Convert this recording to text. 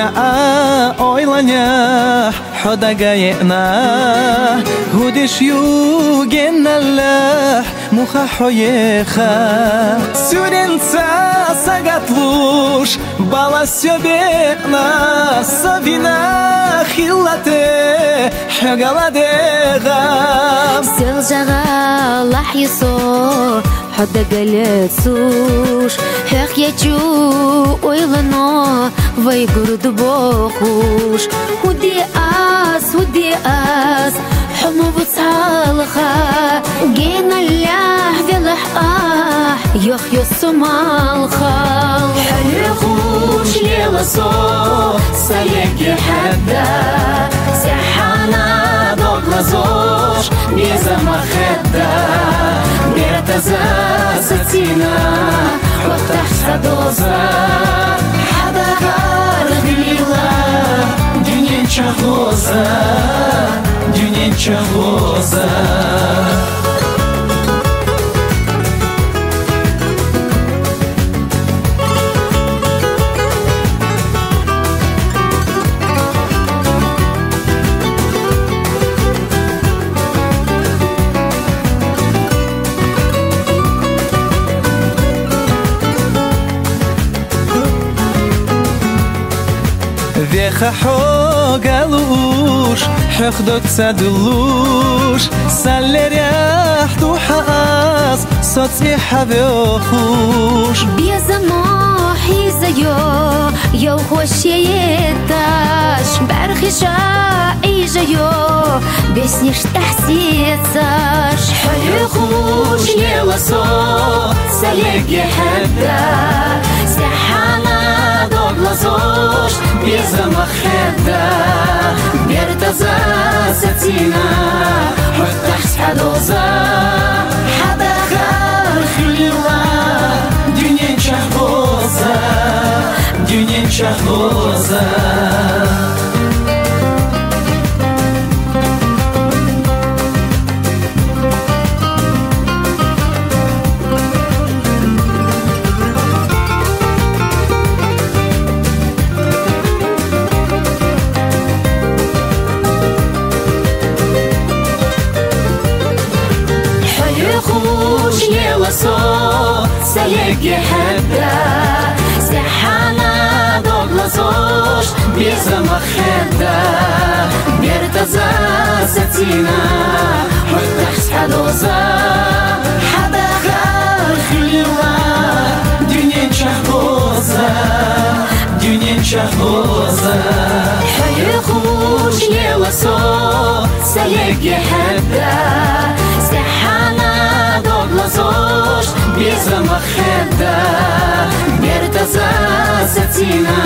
oylanya hoda gayna hudish yugenalla muha hoyeha Surenca sagatlush bala söbekna sabina khillate hagaladega Seljaga lahyiso hoda galetsush hekyechu oylano vay gurdu boxush hudi as حمو بصالخة جينا الله ذلح يخ يسمالخة حلقوش ليلة صوت سليكي حدا سحانا دوغلا زوش بيزا مخدا بيرتزا ستينا وفتح سدوزا حدا غارغ ليلة دنيا شغوزا Чагоза Веха хогалуш حقدك سدلوش سالريح توحاس صوتي حبيخوش بيزماحي زيو يو خوشيتاش برخشا ايجيو بيسنيش تحسيتاش حيخوش يلا صوت ساليكي حدا سحانا دوغلا زوش بيزمخدا بيرتزا ستينا وفتح سحدوزا حدا خارخ ليلا دنيا شهوزا خوش يلا صوت سليكي حدا سحانا دوغلا زوش بيزا مخدا بيرتزا ستينا وفتح سحدوزا حدا خارخ ليلا دنيا شهوزا حيخوش يلا صوت سليكي حدا سحانا دوغلا زوش بيزا مخدا بيرتزا ستينا